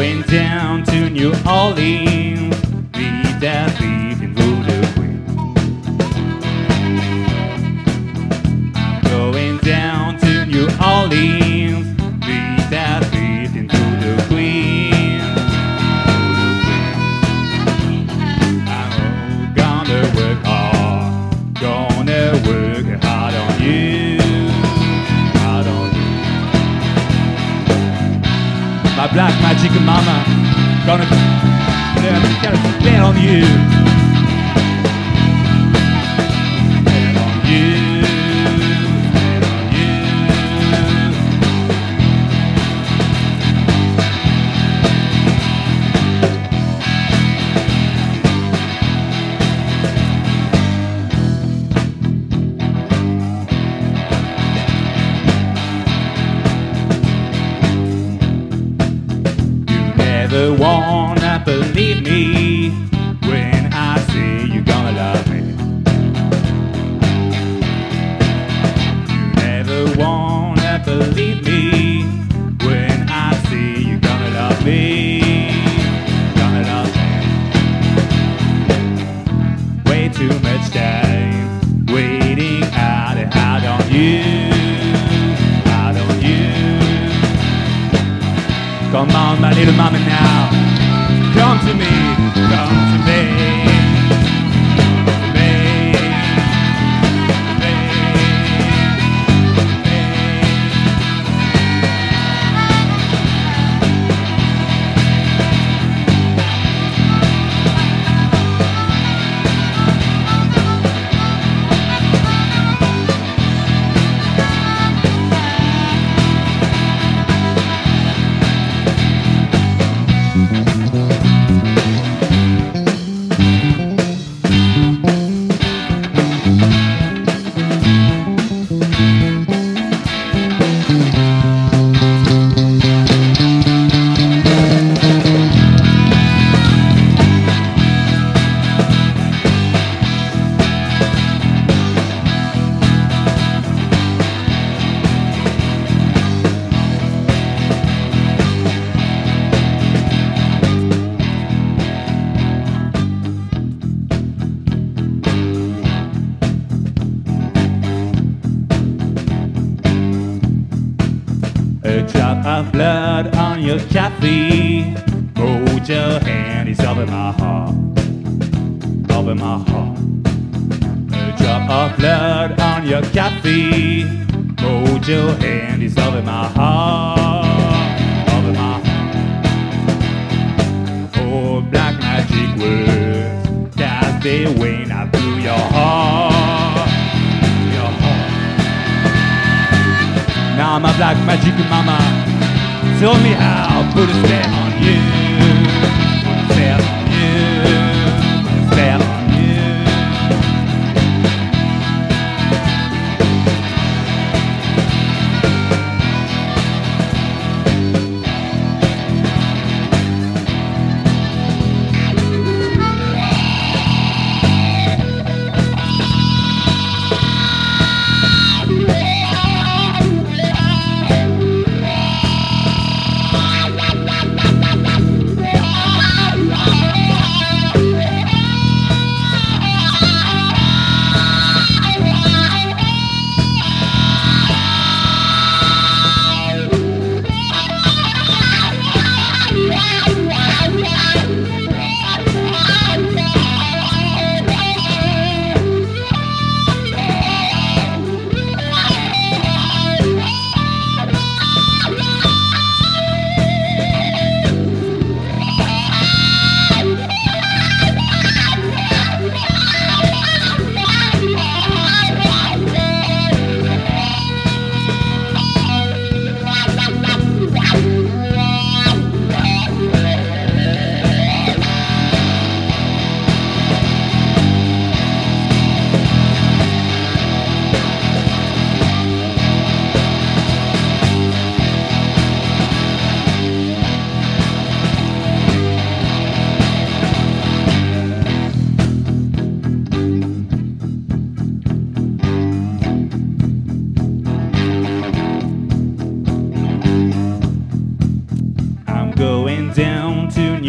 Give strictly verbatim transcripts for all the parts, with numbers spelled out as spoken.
Going down to New Orleans, beat that beat and blow the wind. I'm going down to New Orleans, beat that beat and blow the wind. I'm gonna work hard, gonna work hard on you, hard on you. My black magic mama, gonna learn to kind of bet on you. Bet on you, bet on you. Never wanna believe me when I say you're gonna love me. You never wanna believe me when I say you're gonna love me. Gonna love me. Way too much time waiting out and out on you, out on you. Come on, my little mama now. Come to me, come to me. Come to me. Me. A drop of blood on your coffee. Hold your hand, it's over my heart, over my heart. A drop of blood on your coffee. Hold your hand, it's over my heart, over my heart. Oh, black magic words, that's the way I blew your heart, your heart. Now my black magic mama told me how, put a spell on you, put a spell on you, put a spell on you.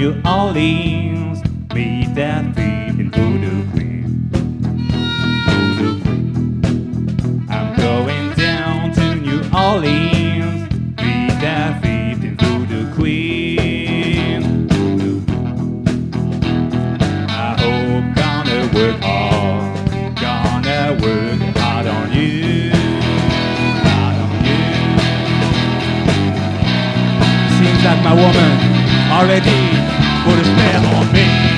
New Orleans, meet that thief in Voodoo Queen. Voodoo Queen. I'm going down to New Orleans, meet that thief in Voodoo Queen. Voodoo Queen. I hope gonna work hard, gonna work hard on you, hard on you. Seems like my woman already put a spell on me.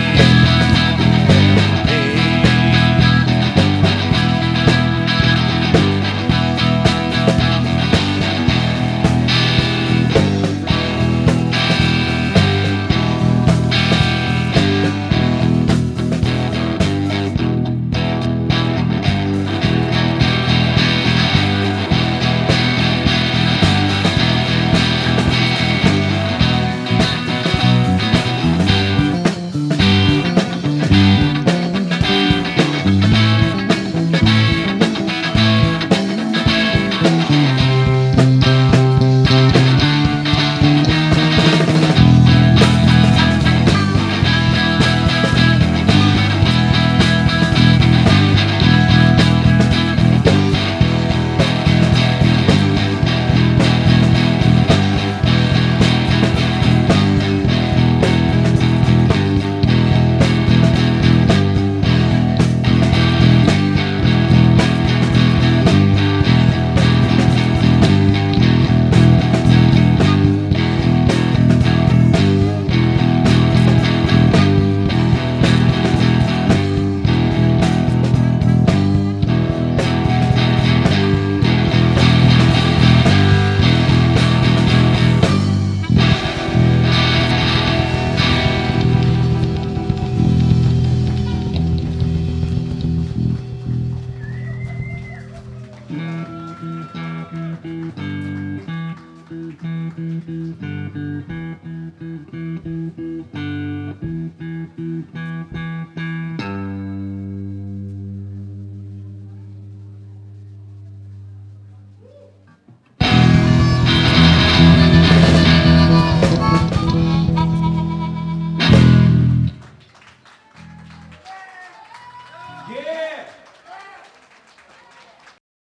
Mm-hmm.